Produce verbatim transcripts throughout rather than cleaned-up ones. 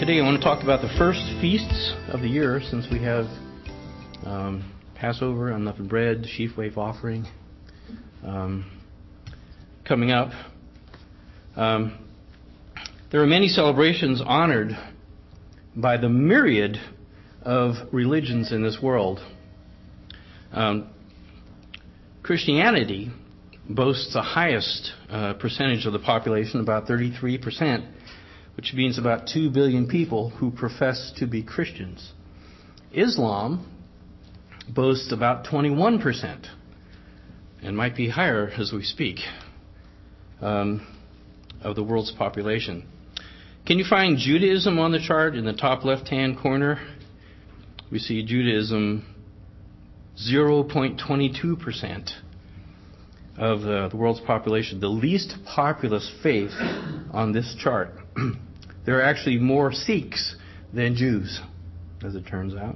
Today I want to talk about the first feasts of the year, since we have um, Passover, unleavened bread, sheaf wave offering um, coming up. Um, there are many celebrations honored by the myriad of religions in this world. Um, Christianity boasts the highest uh, percentage of the population, about thirty-three percent, which means about two billion people who profess to be Christians. Islam boasts about twenty-one percent, and might be higher as we speak, um, of the world's population. Can you find Judaism on the chart in the top left-hand corner? We see Judaism, zero point two two percent of the, the world's population, the least populous faith on this chart. There are actually more Sikhs than Jews, as it turns out.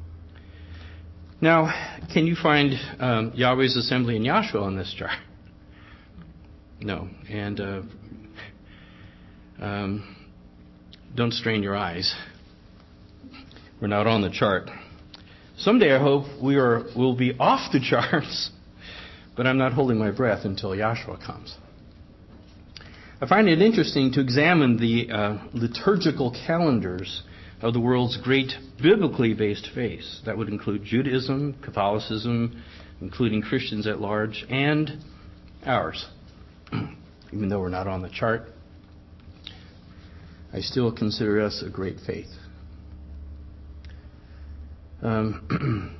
Now, can you find um, Yahweh's Assembly in Yahshua on this chart? No. And uh, um, don't strain your eyes. We're not on the chart. Someday I hope we are will be off the charts, but I'm not holding my breath until Yahshua comes. I find it interesting to examine the uh, liturgical calendars of the world's great biblically based faiths. That would include Judaism, Catholicism, including Christians at large, and ours. Even though we're not on the chart, I still consider us a great faith. Um,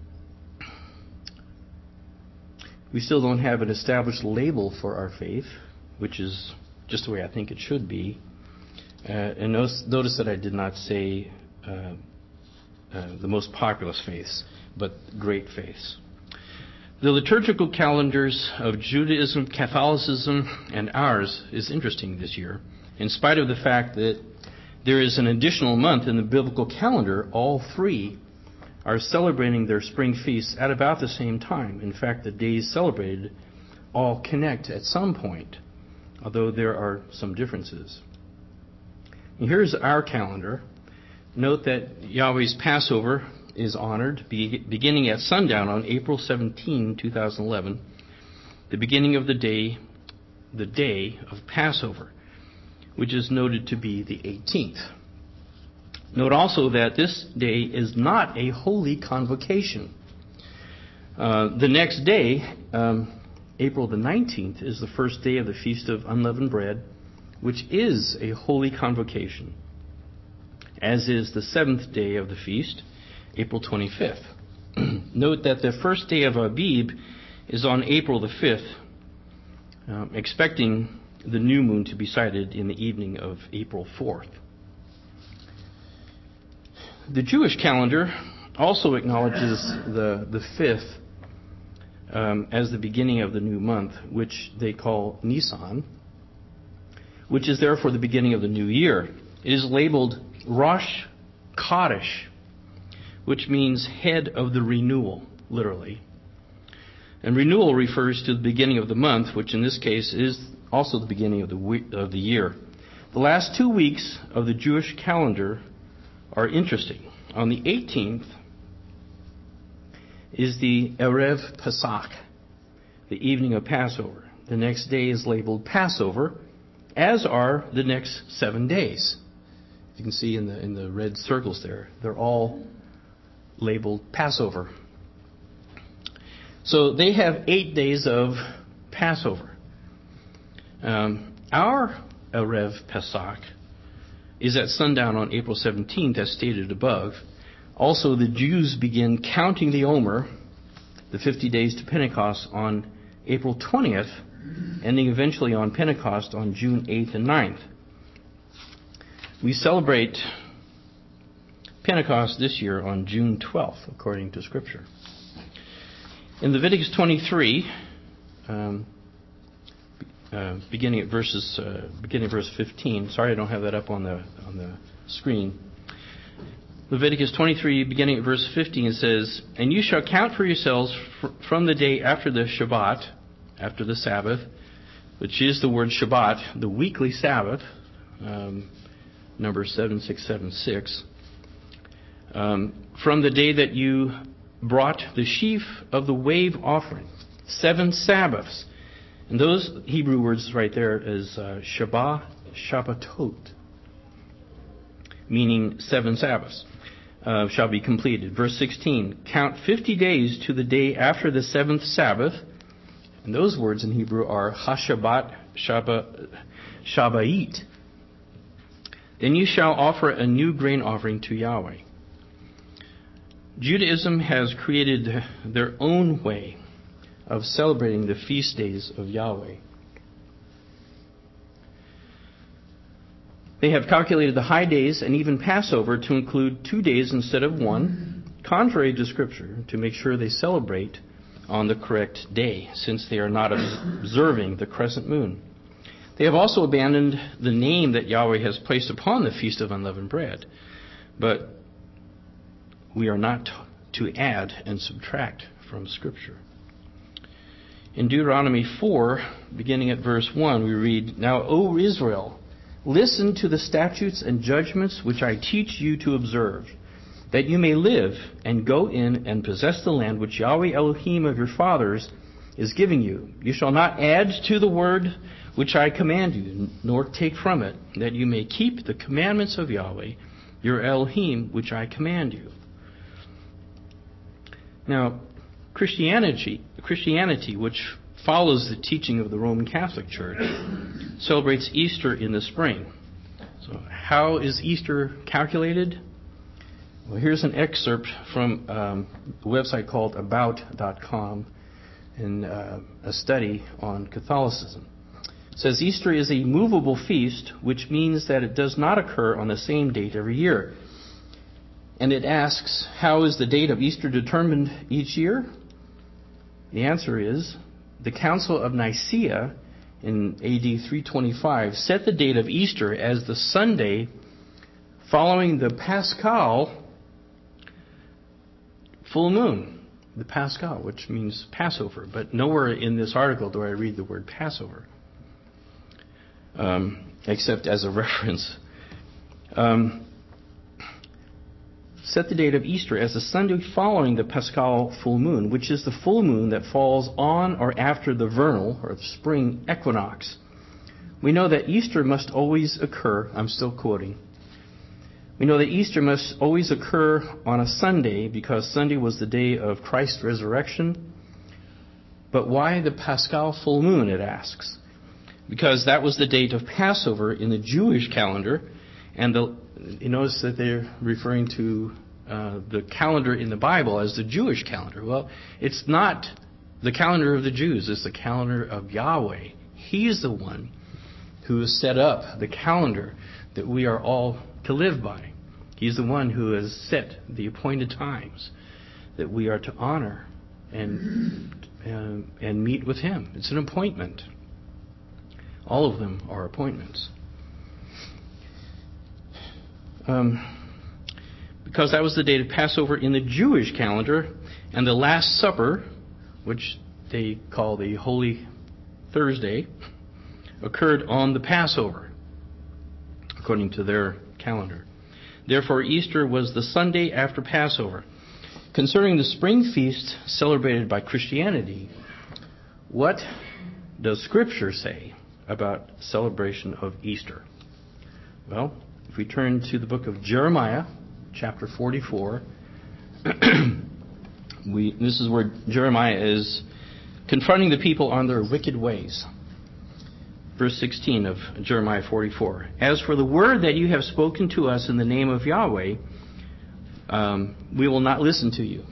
we still don't have an established label for our faith, which is just the way I think it should be. Uh, and notice, notice that I did not say uh, uh, the most populous faiths, but great faiths. The liturgical calendars of Judaism, Catholicism, and ours is interesting this year. In spite of the fact that there is an additional month in the biblical calendar, all three are celebrating their spring feasts at about the same time. In fact, the days celebrated all connect at some point, although there are some differences. And here's our calendar. Note that Yahweh's Passover is honored be, beginning at sundown on April seventeenth, twenty eleven, the beginning of the day, the day of Passover, which is noted to be the eighteenth. Note also that this day is not a holy convocation. Uh, the next day, um, April the nineteenth, is the first day of the Feast of Unleavened Bread, which is a holy convocation, as is the seventh day of the feast, April twenty-fifth. Note that the first day of Abib is on April the fifth, um, expecting the new moon to be sighted in the evening of April fourth. The Jewish calendar also acknowledges the, the fifth um, as the beginning of the new month, which they call Nisan, which is therefore the beginning of the new year. It is labeled Rosh Chodesh, which means head of the renewal, literally. And renewal refers to the beginning of the month, which in this case is also the beginning of the week, of the year. The last two weeks of the Jewish calendar are interesting. On the eighteenth is the Erev Pesach, the evening of Passover. The next day is labeled Passover, as are the next seven days. You can see in the in the red circles there, they're all labeled Passover. So they have eight days of Passover. Um, our Erev Pesach is at sundown on April seventeenth, as stated above. Also, the Jews begin counting the Omer, the fifty days to Pentecost, on April twentieth, ending eventually on Pentecost on June eighth and ninth. We celebrate Pentecost this year on June twelfth, according to Scripture. In Leviticus twenty-three, um, uh, beginning at verses, uh, beginning at verse fifteen. Sorry, I don't have that up on the on the screen. Leviticus twenty-three, beginning at verse fifteen, it says, "And you shall count for yourselves fr- from the day after the Shabbat, after the Sabbath, which is the word Shabbat, the weekly Sabbath, um, number seven six seven six. Um, from the day that you brought the sheaf of the wave offering, seven Sabbaths. And those Hebrew words right there is uh, Shabbat, Shabbatot, meaning seven Sabbaths, uh, shall be completed. Verse sixteen, count fifty days to the day after the seventh Sabbath. And those words in Hebrew are Hashabat, Shabbat, Shabbat. Then you shall offer a new grain offering to Yahweh. Judaism has created their own way of celebrating the feast days of Yahweh. They have calculated the high days and even Passover to include two days instead of one, contrary to Scripture, to make sure they celebrate on the correct day, since they are not observing the crescent moon. They have also abandoned the name that Yahweh has placed upon the Feast of Unleavened Bread. But we are not to add and subtract from Scripture. In Deuteronomy four, beginning at verse one, we read, Now, O Israel, listen to the statutes and judgments which I teach you to observe, that you may live and go in and possess the land which Yahweh Elohim of your fathers is giving you. You shall not add to the word which I command you, nor take from it, that you may keep the commandments of Yahweh, your Elohim, which I command you. Now, Christianity, Christianity, which follows the teaching of the Roman Catholic Church, celebrates Easter in the spring. So how is Easter calculated? Well, here's an excerpt from um, a website called about dot com in uh, a study on Catholicism. It says Easter is a movable feast, which means that it does not occur on the same date every year. And it asks, how is the date of Easter determined each year? The answer is, the Council of Nicaea in A D three twenty-five set the date of Easter as the Sunday following the Paschal full moon. The Paschal, which means Passover. But nowhere in this article do I read the word Passover, um, except as a reference. Um, set the date of Easter as the Sunday following the Paschal full moon, which is the full moon that falls on or after the vernal or the spring equinox. We know that Easter must always occur, I'm still quoting, we know that Easter must always occur on a Sunday because Sunday was the day of Christ's resurrection. But why the Paschal full moon, it asks? Because that was the date of Passover in the Jewish calendar, and the You notice that they're referring to uh, the calendar in the Bible as the Jewish calendar. Well, it's not the calendar of the Jews. It's the calendar of Yahweh. He is the one who has set up the calendar that we are all to live by. He's the one who has set the appointed times that we are to honor and and, and meet with Him. It's an appointment. All of them are appointments. Um, because that was the date of Passover in the Jewish calendar, and the Last Supper, which they call the Holy Thursday, occurred on the Passover, according to their calendar. Therefore, Easter was the Sunday after Passover. Concerning the spring feast celebrated by Christianity, what does Scripture say about celebration of Easter? Well, if we turn to the book of Jeremiah, chapter forty-four, we, this is where Jeremiah is confronting the people on their wicked ways. Verse sixteen of Jeremiah forty-four. As for the word that you have spoken to us in the name of Yahweh, um, we will not listen to you.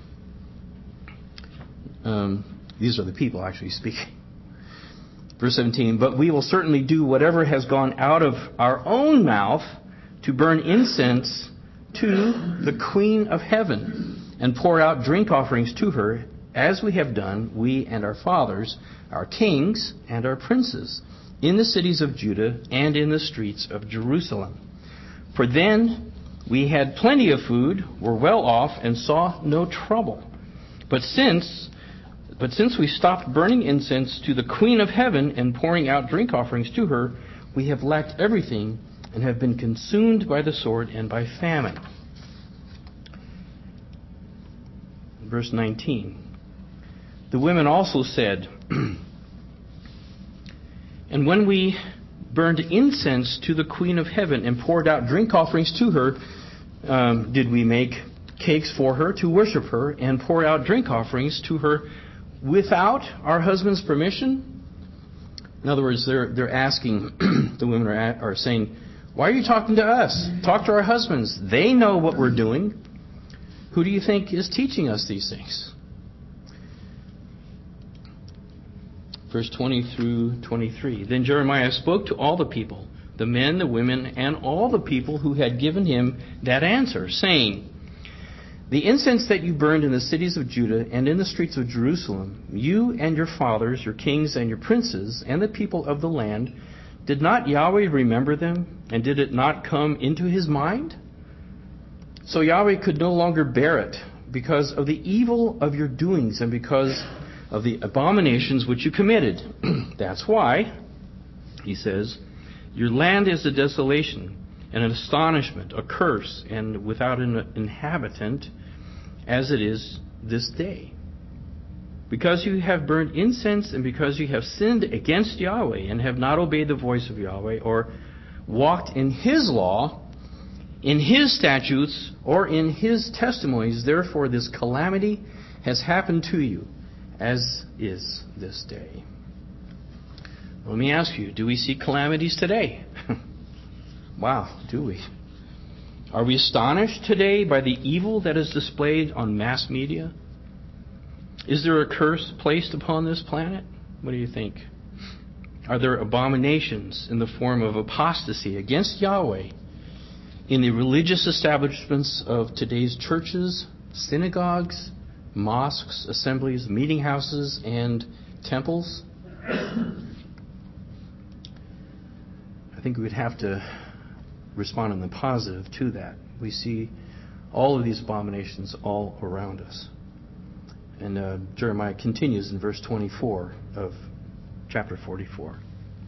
Um, these are the people actually speaking. Verse seventeen. But we will certainly do whatever has gone out of our own mouth to burn incense to the Queen of Heaven and pour out drink offerings to her, as we have done, we and our fathers, our kings and our princes, in the cities of Judah and in the streets of Jerusalem. For then we had plenty of food, were well off, and saw no trouble. But since but since we stopped burning incense to the Queen of Heaven and pouring out drink offerings to her, we have lacked everything and have been consumed by the sword and by famine. Verse nineteen. The women also said, and when we burned incense to the Queen of Heaven and poured out drink offerings to her, um, did we make cakes for her to worship her and pour out drink offerings to her without our husband's permission? In other words, they're they're asking, the women are, are saying, why are you talking to us? Talk to our husbands. They know what we're doing. Who do you think is teaching us these things? Verse twenty through twenty-three. Then Jeremiah spoke to all the people, the men, the women, and all the people who had given him that answer, saying, the incense that you burned in the cities of Judah and in the streets of Jerusalem, you and your fathers, your kings and your princes, and the people of the land, did not Yahweh remember them, and did it not come into his mind? So Yahweh could no longer bear it because of the evil of your doings and because of the abominations which you committed. That's why, he says, your land is a desolation and an astonishment, a curse, and without an inhabitant, as it is this day. Because you have burned incense and because you have sinned against Yahweh and have not obeyed the voice of Yahweh or walked in his law, in his statutes, or in his testimonies, therefore this calamity has happened to you, as is this day. Let me ask you, do we see calamities today? Wow, do we? Are we astonished today by the evil that is displayed on mass media? Is there a curse placed upon this planet? What do you think? Are there abominations in the form of apostasy against Yahweh in the religious establishments of today's churches, synagogues, mosques, assemblies, meeting houses, and temples? I think we would have to respond in the positive to that. We see all of these abominations all around us. And uh, Jeremiah continues in verse twenty-four of chapter forty-four.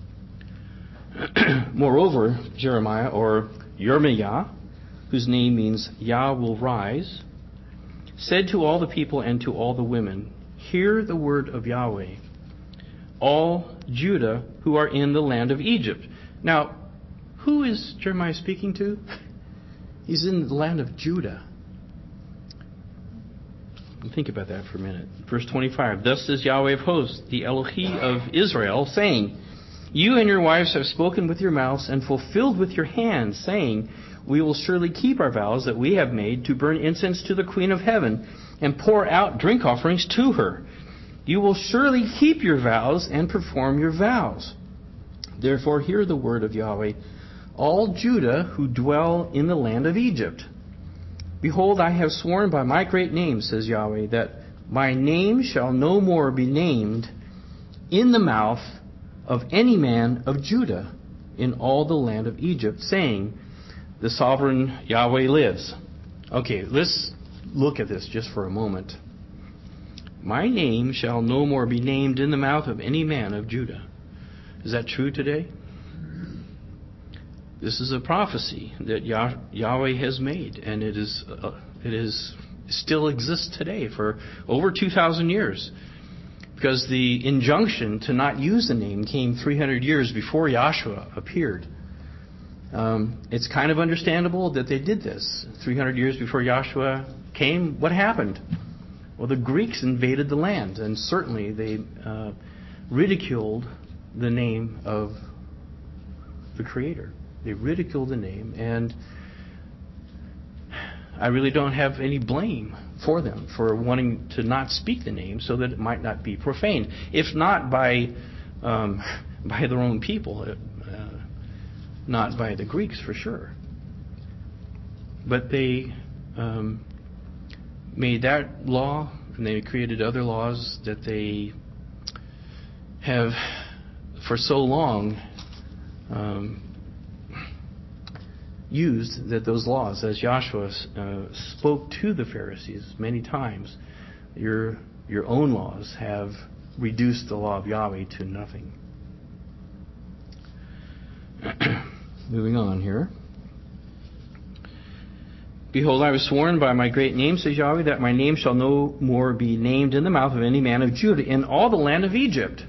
Moreover, Jeremiah, or Yirmiah, whose name means Yah will rise, said to all the people and to all the women, hear the word of Yahweh, all Judah who are in the land of Egypt. Now, who is Jeremiah speaking to? He's in the land of Judah. Think about that for a minute. Verse twenty-five. Thus says Yahweh of hosts, the Elohi of Israel, saying, you and your wives have spoken with your mouths and fulfilled with your hands, saying, we will surely keep our vows that we have made to burn incense to the Queen of Heaven and pour out drink offerings to her. You will surely keep your vows and perform your vows. Therefore hear the word of Yahweh, all Judah who dwell in the land of Egypt. Behold, I have sworn by my great name, says Yahweh, that my name shall no more be named in the mouth of any man of Judah in all the land of Egypt, saying, the sovereign Yahweh lives. Okay, let's look at this just for a moment. My name shall no more be named in the mouth of any man of Judah. Is that true today? This is a prophecy that Yah- Yahweh has made, and it is uh, it is still exists today for over two thousand years. Because the injunction to not use the name came three hundred years before Yahshua appeared. Um, it's kind of understandable that they did this. three hundred years before Yahshua came, what happened? Well, the Greeks invaded the land, and certainly they uh, ridiculed the name of the Creator. They ridiculed the name, and I really don't have any blame for them for wanting to not speak the name so that it might not be profaned, if not by um, by their own people, uh, not by the Greeks for sure. But they um, made that law, and they created other laws that they have for so long um, used, that those laws, as Joshua uh, spoke to the Pharisees many times, your your own laws have reduced the law of Yahweh to nothing. moving on here. Behold, I was sworn by my great name, says Yahweh, that my name shall no more be named in the mouth of any man of Judah in all the land of Egypt.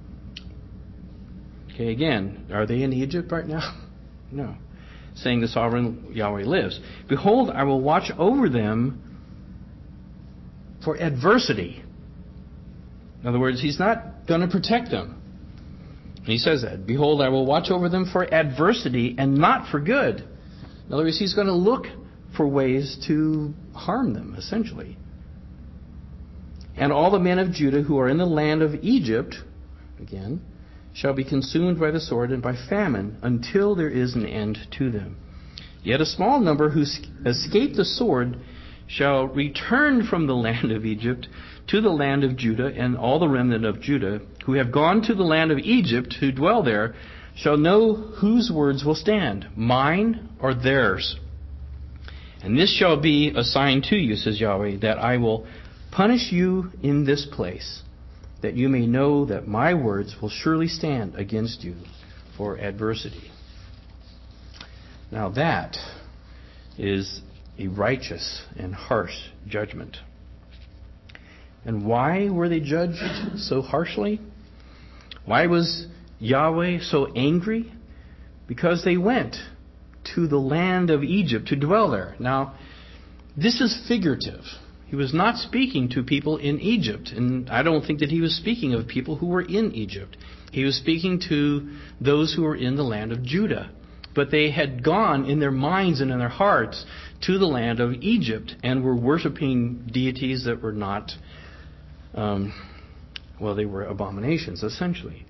Okay, again, are they in Egypt right now? No. Saying the sovereign Yahweh lives. Behold, I will watch over them for adversity. In other words, he's not going to protect them. He says that. Behold, I will watch over them for adversity and not for good. In other words, he's going to look for ways to harm them, essentially. And all the men of Judah who are in the land of Egypt, again, shall be consumed by the sword and by famine until there is an end to them. Yet a small number who escape the sword shall return from the land of Egypt to the land of Judah, and all the remnant of Judah who have gone to the land of Egypt, who dwell there, shall know whose words will stand, mine or theirs. And this shall be a sign to you, says Yahweh, that I will punish you in this place, that you may know that my words will surely stand against you for adversity. Now that is a righteous and harsh judgment. And why were they judged so harshly? Why was Yahweh so angry? Because they went to the land of Egypt to dwell there. Now, this is figurative. He was not speaking to people in Egypt, and I don't think that he was speaking of people who were in Egypt. He was speaking to those who were in the land of Judah. But they had gone in their minds and in their hearts to the land of Egypt and were worshiping deities that were not, um, well, they were abominations, essentially.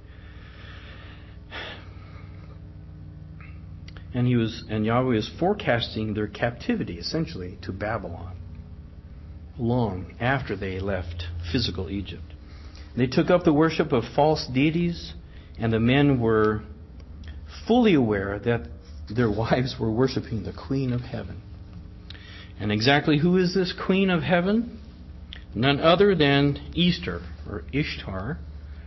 And he was, and Yahweh was forecasting their captivity, essentially, to Babylon, long after they left physical Egypt. They took up the worship of false deities, and the men were fully aware that their wives were worshiping the Queen of Heaven. And exactly who is this Queen of Heaven? None other than Easter, or Ishtar,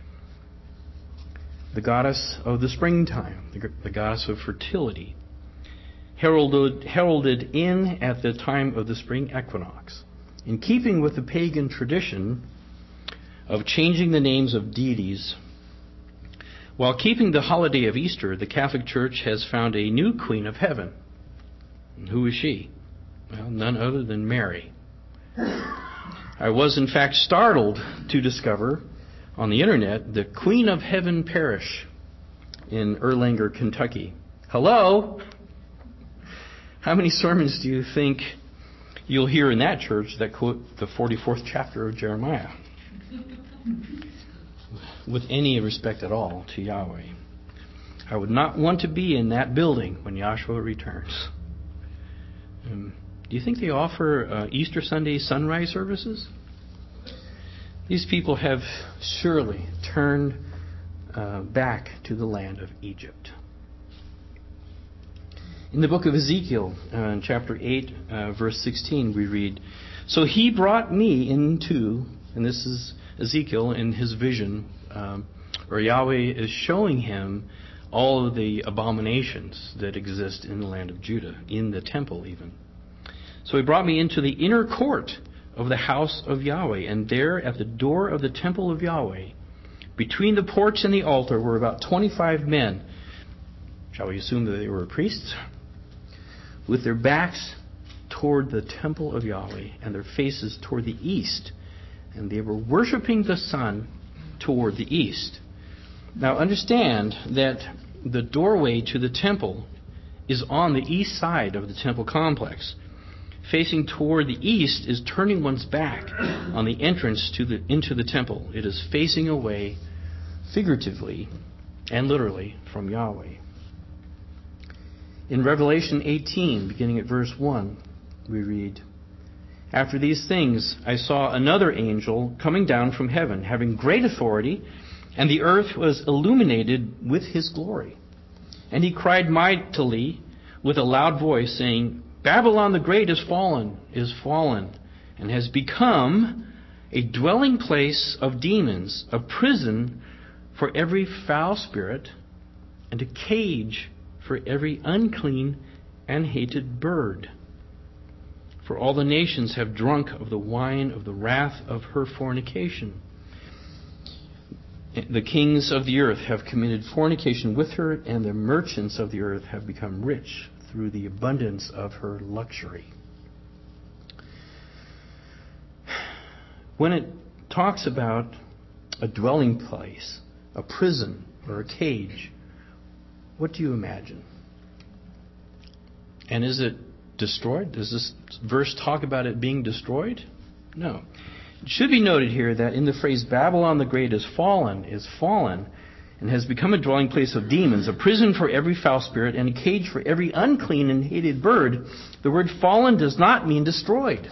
the goddess of the springtime, the, the goddess of fertility, heralded, heralded in at the time of the spring equinox. In keeping with the pagan tradition of changing the names of deities, while keeping the holiday of Easter, the Catholic Church has found a new Queen of Heaven. And who is she? Well, none other than Mary. I was, in fact, startled to discover on the internet the Queen of Heaven Parish in Erlanger, Kentucky. Hello? How many sermons do you think you'll hear in that church that quote the forty-fourth chapter of Jeremiah? With any respect at all to Yahweh. I would not want to be in that building when Yahshua returns. Um, do you think they offer uh, Easter Sunday sunrise services? These people have surely turned uh, back to the land of Egypt. In the book of Ezekiel, uh, in chapter eight, uh, verse sixteen, we read, So he brought me into, and this is Ezekiel in his vision, um, where Yahweh is showing him all of the abominations that exist in the land of Judah, in the temple even. So he brought me into the inner court of the house of Yahweh, and there at the door of the temple of Yahweh, between the porch and the altar, were about twenty-five men. Shall we assume that they were priests? With their backs toward the temple of Yahweh and their faces toward the east. And they were worshiping the sun toward the east. Now understand that the doorway to the temple is on the east side of the temple complex. Facing toward the east is turning one's back on the entrance to the into the temple. It is facing away, figuratively and literally, from Yahweh. In Revelation eighteen, beginning at verse one, we read, After these things I saw another angel coming down from heaven, having great authority, and the earth was illuminated with his glory. And he cried mightily with a loud voice, saying, Babylon the Great is fallen, is fallen, and has become a dwelling place of demons, a prison for every foul spirit, and a cage for every unclean and hated bird. For all the nations have drunk of the wine of the wrath of her fornication. The kings of the earth have committed fornication with her, and the merchants of the earth have become rich through the abundance of her luxury. When it talks about a dwelling place, a prison, or a cage, what do you imagine? And is it destroyed? Does this verse talk about it being destroyed? No. It should be noted here that in the phrase Babylon the Great is fallen, is fallen, and has become a dwelling place of demons, a prison for every foul spirit, and a cage for every unclean and hated bird, the word fallen does not mean destroyed.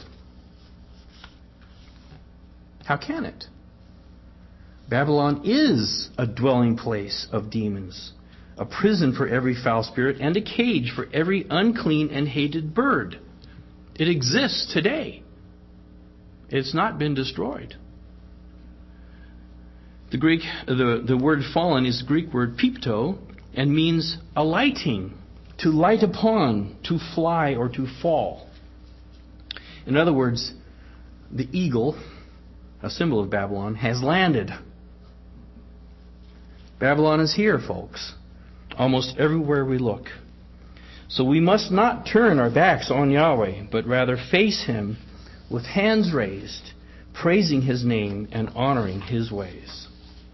How can it? Babylon is a dwelling place of demons, a prison for every foul spirit, and a cage for every unclean and hated bird. It exists today. It's not been destroyed. The Greek, the, the word fallen is the Greek word pipto and means alighting, to light upon, to fly, or to fall. In other words, the eagle, a symbol of Babylon, has landed. Babylon is here, folks, almost everywhere we look. So we must not turn our backs on Yahweh, but rather face Him with hands raised, praising His name and honoring His ways.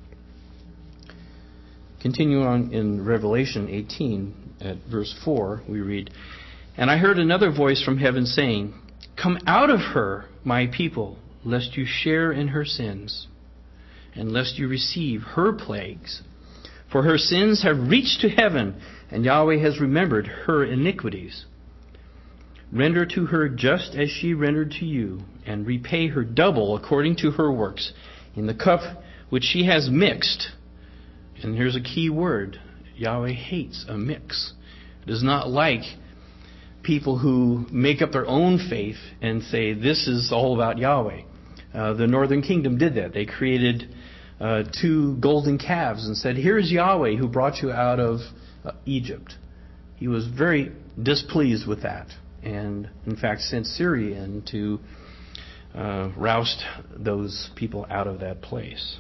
Continuing on in Revelation eighteen, at verse four, we read, "And I heard another voice from heaven saying, 'Come out of her, my people, lest you share in her sins, and lest you receive her plagues. For her sins have reached to heaven, and Yahweh has remembered her iniquities. Render to her just as she rendered to you, and repay her double according to her works, in the cup which she has mixed.'" And here's a key word. Yahweh hates a mix. It does not like people who make up their own faith and say, this is all about Yahweh. Uh, the Northern Kingdom did that. They created uh, two golden calves and said, here's Yahweh who brought you out of uh, Egypt. He was very displeased with that, and in fact sent Syria in to uh, roust those people out of that place.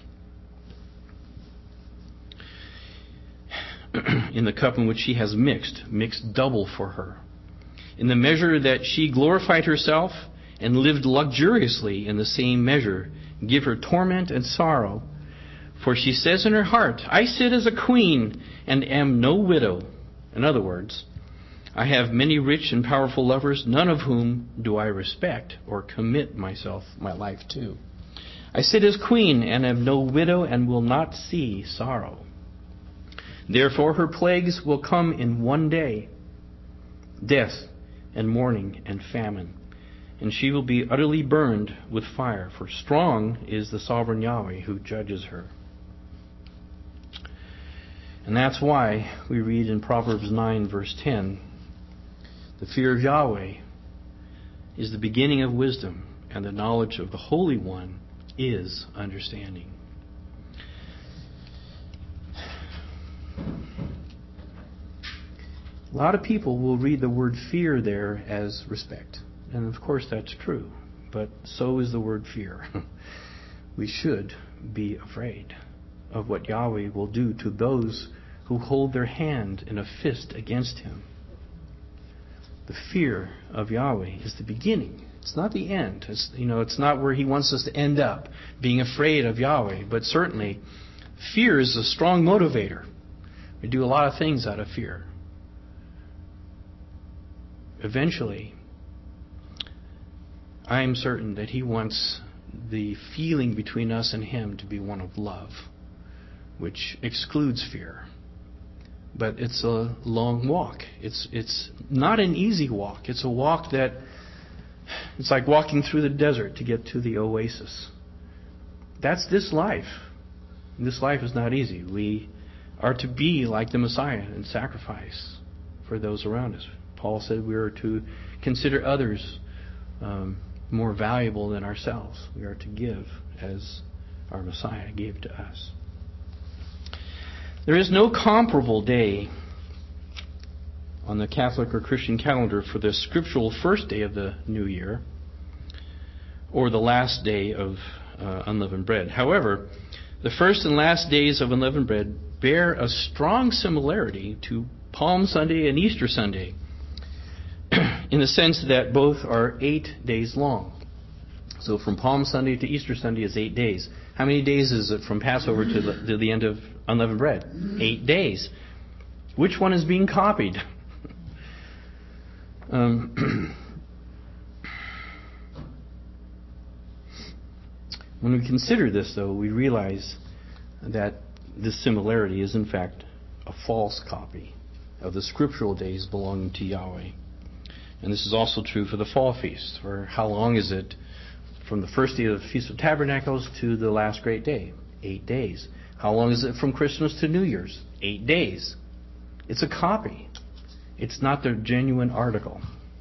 In the cup in which she has mixed, mixed double for her. In the measure that she glorified herself and lived luxuriously, in the same measure give her torment and sorrow. For she says in her heart, I sit as a queen and am no widow. In other words, I have many rich and powerful lovers, none of whom do I respect or commit myself, my life to. I sit as queen and am no widow and will not see sorrow. Therefore her plagues will come in one day, death and mourning and famine. And she will be utterly burned with fire, for strong is the sovereign Yahweh who judges her. And that's why we read in Proverbs nine, verse ten, the fear of Yahweh is the beginning of wisdom, and the knowledge of the Holy One is understanding. A lot of people will read the word fear there as respect. And of course that's true. But so is the word fear. We should be afraid of what Yahweh will do to those who hold their hand in a fist against Him. The fear of Yahweh is the beginning. It's not the end. It's, you know, it's not where He wants us to end up, being afraid of Yahweh. But certainly, fear is a strong motivator. We do a lot of things out of fear. Eventually, I am certain that He wants the feeling between us and Him to be one of love, which excludes fear. But it's a long walk. It's it's not an easy walk. It's a walk that, it's like walking through the desert to get to the oasis. That's this life. This life is not easy. We are to be like the Messiah and sacrifice for those around us. Paul said we are to consider others um, more valuable than ourselves. We are to give as our Messiah gave to us. There is no comparable day on the Catholic or Christian calendar for the scriptural first day of the new year or the last day of uh, unleavened bread. However, the first and last days of unleavened bread bear a strong similarity to Palm Sunday and Easter Sunday in the sense that both are eight days long. So from Palm Sunday to Easter Sunday is eight days. How many days is it from Passover to the, to the end of unleavened bread? Eight days. Which one is being copied? um, when we consider this, though, we realize that this similarity is in fact a false copy of the scriptural days belonging to Yahweh. And this is also true for the fall feast. For how long is it from the first day of the Feast of Tabernacles to the last great day? Eight days. How long is it from Christmas to New Year's? Eight days. It's a copy. It's not the genuine article.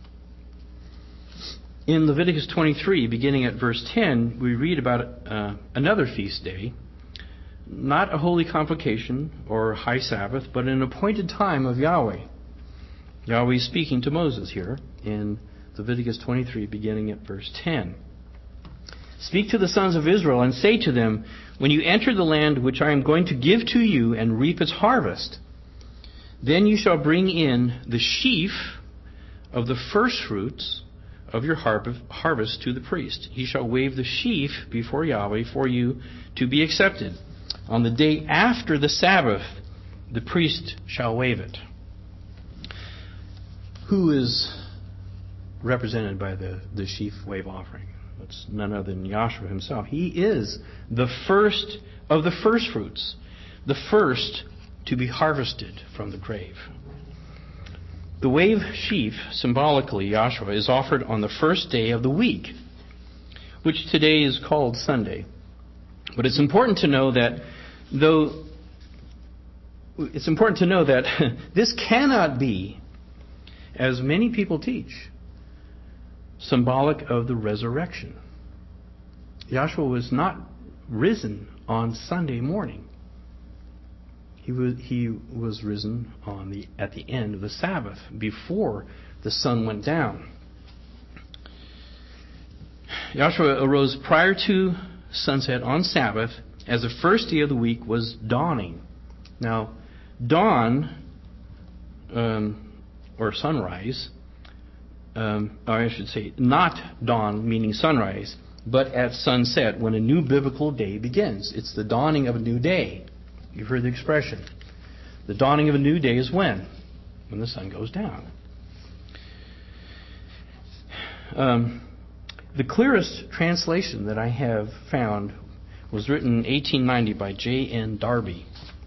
In Leviticus twenty-three, beginning at verse ten, we read about uh, another feast day. Not a holy convocation or high Sabbath, but an appointed time of Yahweh. Yahweh is speaking to Moses here in Leviticus twenty-three, beginning at verse ten. Speak to the sons of Israel and say to them, when you enter the land which I am going to give to you and reap its harvest, then you shall bring in the sheaf of the first fruits of your harvest to the priest. He shall wave the sheaf before Yahweh for you to be accepted. On the day after the Sabbath, the priest shall wave it. Who is represented by the, the sheaf wave offering? It's none other than Yahshua himself. He is the first of the first fruits, the first to be harvested from the grave. The wave sheaf, symbolically, Yahshua, is offered on the first day of the week, which today is called Sunday. But it's important to know that though it's important to know that this cannot be, as many people teach, symbolic of the resurrection. Yahshua was not risen on Sunday morning. He was, he was risen on the at the end of the Sabbath, before the sun went down. Yahshua arose prior to sunset on Sabbath, as the first day of the week was dawning. Now, dawn, um, or sunrise, um, or I should say, not dawn, meaning sunrise, but at sunset, when a new biblical day begins. It's the dawning of a new day. You've heard the expression. The dawning of a new day is when? When the sun goes down. Um, the clearest translation that I have found was written in eighteen ninety by J N Darby,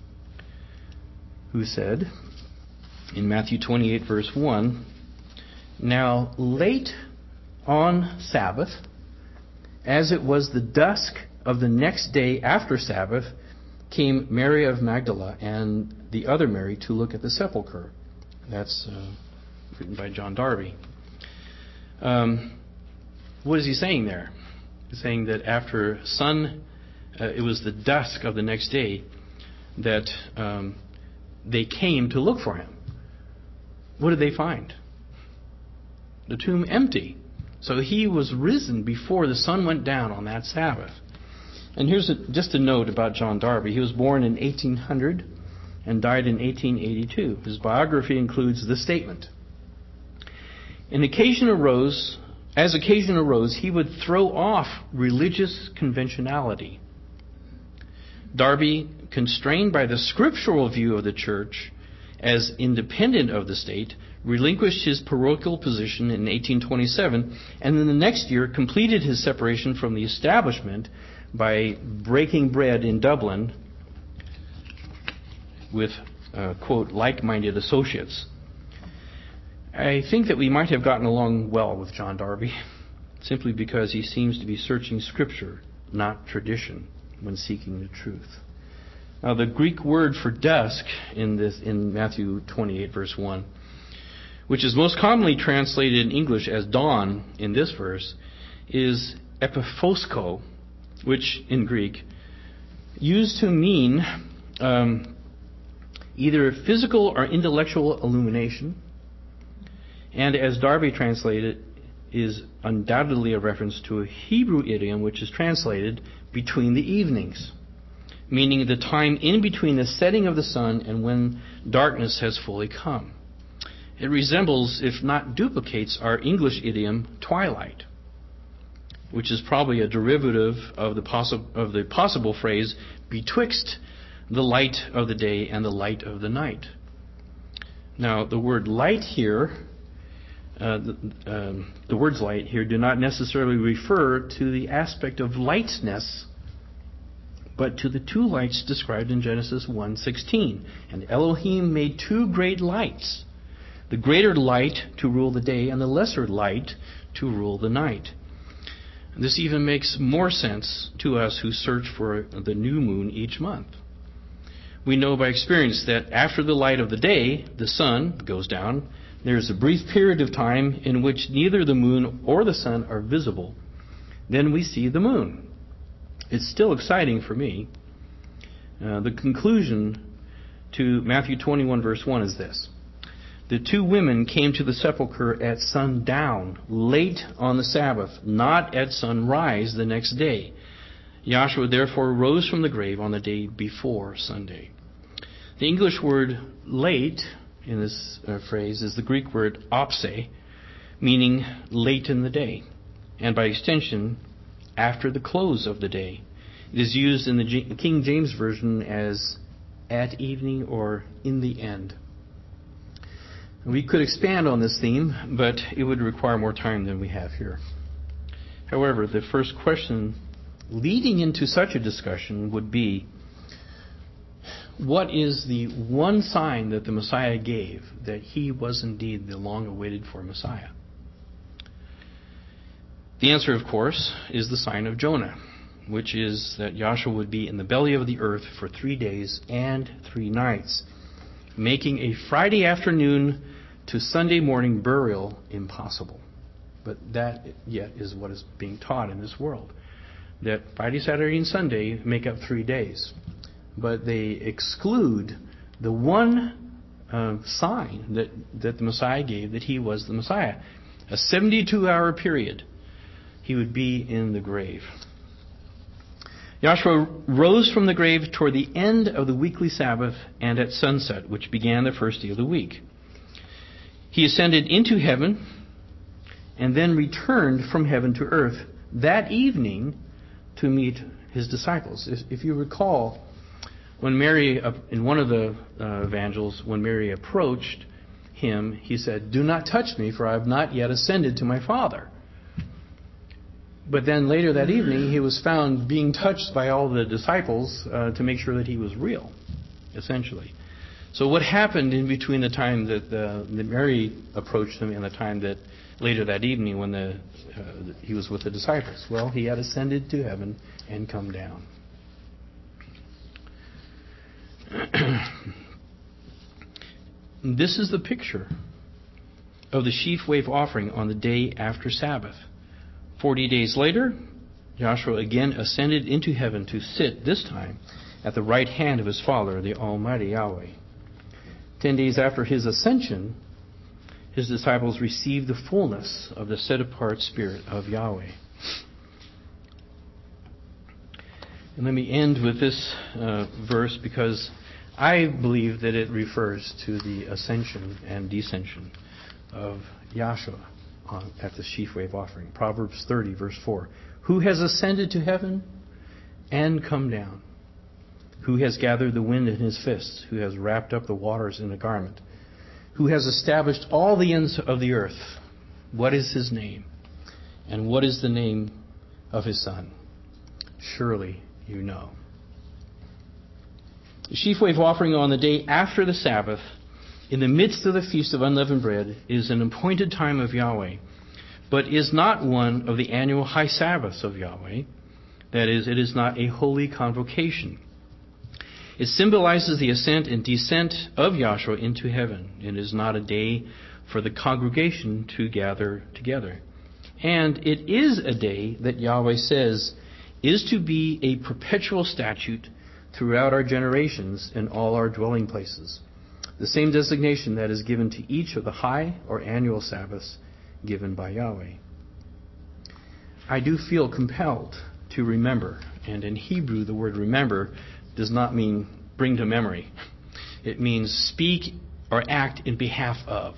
who said in Matthew twenty-eight, verse one, now late on Sabbath, as it was the dusk of the next day after Sabbath, came Mary of Magdala and the other Mary to look at the sepulchre. That's uh, written by John Darby. Um, what is he saying there? He's saying that after sun, uh, it was the dusk of the next day that um, they came to look for him. What did they find? The tomb empty. So he was risen before the sun went down on that Sabbath. And here's a, just a note about John Darby. He was born in eighteen hundred and died in eighteen eighty-two. His biography includes this statement. An occasion arose, as occasion arose, he would throw off religious conventionality. Darby, constrained by the scriptural view of the church as independent of the state, relinquished his parochial position in eighteen twenty-seven, and then the next year completed his separation from the establishment by breaking bread in Dublin with, uh, quote, like-minded associates. I think that we might have gotten along well with John Darby, simply because he seems to be searching Scripture, not tradition, when seeking the truth. Now, the Greek word for dusk in this in Matthew twenty-eight, verse one, which is most commonly translated in English as dawn in this verse, is epiphosko, which in Greek used to mean um, either physical or intellectual illumination, and as Darby translated, is undoubtedly a reference to a Hebrew idiom which is translated between the evenings, meaning the time in between the setting of the sun and when darkness has fully come. It resembles, if not duplicates, our English idiom twilight, which is probably a derivative of the, possi- of the possible phrase betwixt the light of the day and the light of the night. Now, the word light here, uh, the, um, the words light here do not necessarily refer to the aspect of lightness, but to the two lights described in Genesis one sixteen. And Elohim made two great lights, the greater light to rule the day and the lesser light to rule the night. This even makes more sense to us who search for the new moon each month. We know by experience that after the light of the day, the sun goes down, there is a brief period of time in which neither the moon or the sun are visible. Then we see the moon. It's still exciting for me. Uh, the conclusion to Matthew twenty-one verse one is this. The two women came to the sepulchre at sundown, late on the Sabbath, not at sunrise the next day. Yahshua therefore rose from the grave on the day before Sunday. The English word late in this uh, phrase is the Greek word opse, meaning late in the day, and by extension, after the close of the day. It is used in the G- King James Version as at evening or in the end. We could expand on this theme, but it would require more time than we have here. However, the first question leading into such a discussion would be, what is the one sign that the Messiah gave that he was indeed the long-awaited for Messiah? The answer, of course, is the sign of Jonah, which is that Yahshua would be in the belly of the earth for three days and three nights, making a Friday afternoon to Sunday morning burial impossible. But that yet is what is being taught in this world, that Friday, Saturday, and Sunday make up three days. But they exclude the one uh, sign that, that the Messiah gave that he was the Messiah. A seventy-two hour period he would be in the grave. Yahshua rose from the grave toward the end of the weekly Sabbath and at sunset, which began the first day of the week. He ascended into heaven and then returned from heaven to earth that evening to meet his disciples. If, if you recall, when Mary, in one of the uh, evangels, when Mary approached him, he said, "Do not touch me, for I have not yet ascended to my Father." But then later that evening, he was found being touched by all the disciples uh, to make sure that he was real, essentially. So what happened in between the time that, uh, that Mary approached him and the time that later that evening when the, uh, he was with the disciples? Well, he had ascended to heaven and come down. This is the picture of the sheaf wave offering on the day after Sabbath. Forty days later, Yahshua again ascended into heaven to sit, this time, at the right hand of his Father, the Almighty Yahweh. Ten days after his ascension, his disciples received the fullness of the set-apart Spirit of Yahweh. And let me end with this uh, verse because I believe that it refers to the ascension and descension of Yahshua on, at the sheaf wave offering. Proverbs thirty, verse four. Who has ascended to heaven and come down? Who has gathered the wind in his fists? Who has wrapped up the waters in a garment? Who has established all the ends of the earth? What is his name? And what is the name of his Son? Surely you know. The sheaf wave offering on the day after the Sabbath, in the midst of the Feast of Unleavened Bread, is an appointed time of Yahweh, but is not one of the annual high Sabbaths of Yahweh. That is, it is not a holy convocation. It symbolizes the ascent and descent of Yahshua into heaven. It is not a day for the congregation to gather together. And it is a day that Yahweh says is to be a perpetual statute throughout our generations in all our dwelling places. the same designation that is given to each of the high or annual Sabbaths given by Yahweh. I do feel compelled to remember, and in Hebrew the word remember does not mean bring to memory. It means speak or act in behalf of.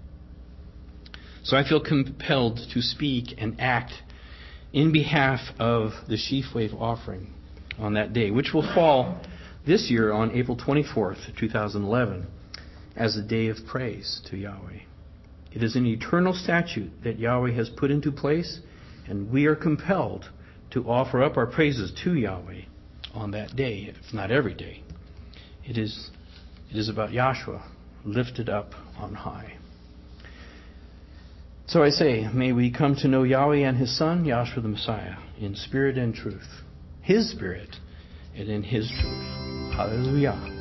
So I feel compelled to speak and act in behalf of the sheaf wave offering on that day, which will fall this year on April twenty-fourth, twenty eleven, as a day of praise to Yahweh. It is an eternal statute that Yahweh has put into place, and we are compelled to offer up our praises to Yahweh on that day, if not every day. It is, it is about Yahshua lifted up on high. So I say, may we come to know Yahweh and His Son, Yahshua the Messiah, in spirit and truth. His spirit and in His truth. Hallelujah.